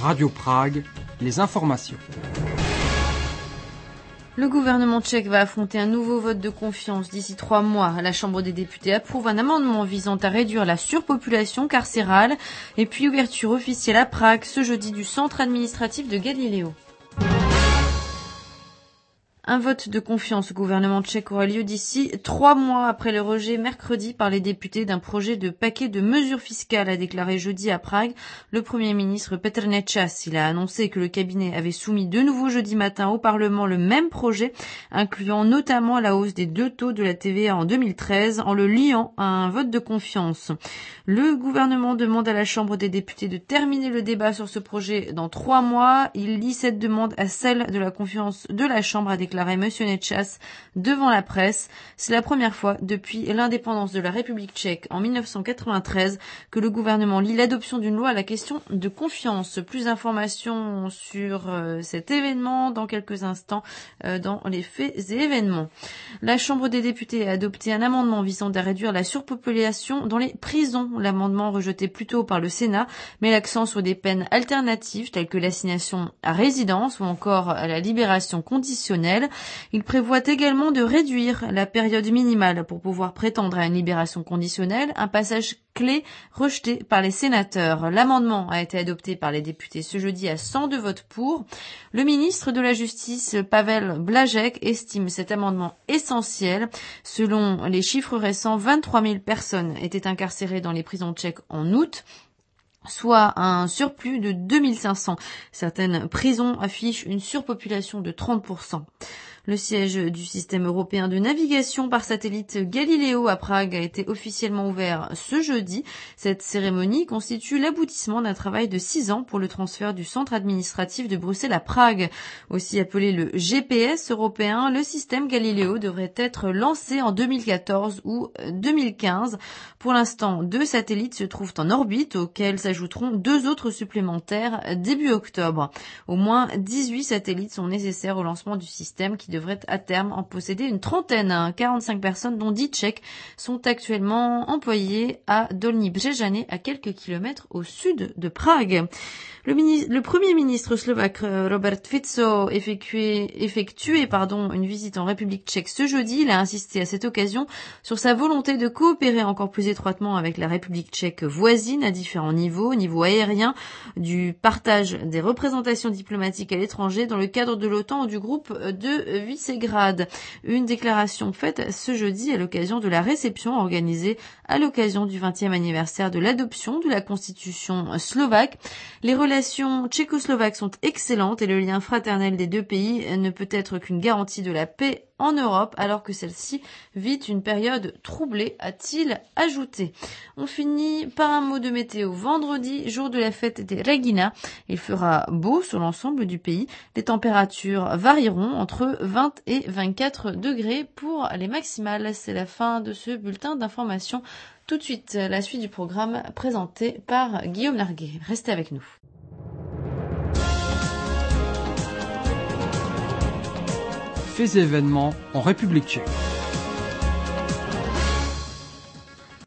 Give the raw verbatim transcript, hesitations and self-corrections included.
Radio Prague, les informations. Le gouvernement tchèque va affronter un nouveau vote de confiance d'ici trois mois. La Chambre des députés approuve un amendement visant à réduire la surpopulation carcérale et puis ouverture officielle à Prague ce jeudi du centre administratif de Galileo. Un vote de confiance au gouvernement tchèque aura lieu d'ici trois mois après le rejet mercredi par les députés d'un projet de paquet de mesures fiscales, a déclaré jeudi à Prague le Premier ministre Petr Nečas. Il a annoncé que le cabinet avait soumis de nouveau jeudi matin au Parlement le même projet, incluant notamment la hausse des deux taux de la T V A en deux mille treize, en le liant à un vote de confiance. Le gouvernement demande à la Chambre des députés de terminer le débat sur ce projet dans trois mois. Il lie cette demande à celle de la confiance de la Chambre, a déclaré Monsieur Nečas devant la presse. C'est la première fois depuis l'indépendance de la République tchèque en mille neuf cent quatre-vingt-treize que le gouvernement lie l'adoption d'une loi à la question de confiance. Plus d'informations sur euh, cet événement dans quelques instants euh, dans les faits et événements. La Chambre des députés a adopté un amendement visant à réduire la surpopulation dans les prisons. L'amendement rejeté plus tôt par le Sénat met l'accent sur des peines alternatives telles que l'assignation à résidence ou encore à la libération conditionnelle. Il prévoit également de réduire la période minimale pour pouvoir prétendre à une libération conditionnelle, un passage clé rejeté par les sénateurs. L'amendement a été adopté par les députés ce jeudi à cent deux votes pour. Le ministre de la Justice, Pavel Blažek, estime cet amendement essentiel. Selon les chiffres récents, vingt-trois mille personnes étaient incarcérées dans les prisons tchèques en août, soit un surplus de deux mille cinq cents. Certaines prisons affichent une surpopulation de trente pour cent. Le siège du système européen de navigation par satellite Galileo à Prague a été officiellement ouvert ce jeudi. Cette cérémonie constitue l'aboutissement d'un travail de six ans pour le transfert du centre administratif de Bruxelles à Prague. Aussi appelé le G P S européen, le système Galileo devrait être lancé en deux mille quatorze ou deux mille quinze. Pour l'instant, deux satellites se trouvent en orbite, auxquels s'ajouteront deux autres supplémentaires début octobre. Au moins dix-huit satellites sont nécessaires au lancement du système qui devrait à terme en posséder une trentaine. quarante-cinq personnes, dont dix tchèques, sont actuellement employées à Dolní Břežany, à quelques kilomètres au sud de Prague. Le, mini- le premier ministre slovaque Robert Fico effectué, effectué pardon, une visite en République tchèque ce jeudi. Il a insisté à cette occasion sur sa volonté de coopérer encore plus étroitement avec la République tchèque voisine à différents niveaux, au niveau aérien, du partage des représentations diplomatiques à l'étranger dans le cadre de l'OTAN ou du groupe de Visegrad. Une déclaration faite ce jeudi à l'occasion de la réception organisée à l'occasion du vingtième anniversaire de l'adoption de la constitution slovaque. Les relations tchécoslovaques sont excellentes et le lien fraternel des deux pays ne peut être qu'une garantie de la paix en Europe, alors que celle-ci vit une période troublée, a-t-il ajouté. On finit par un mot de météo. Vendredi, jour de la fête des Regina, il fera beau sur l'ensemble du pays. Les températures varieront entre vingt et vingt-quatre degrés pour les maximales. C'est la fin de ce bulletin d'information. Tout de suite, la suite du programme présenté par Guillaume Larguet. Restez avec nous. Faits et événements en République tchèque.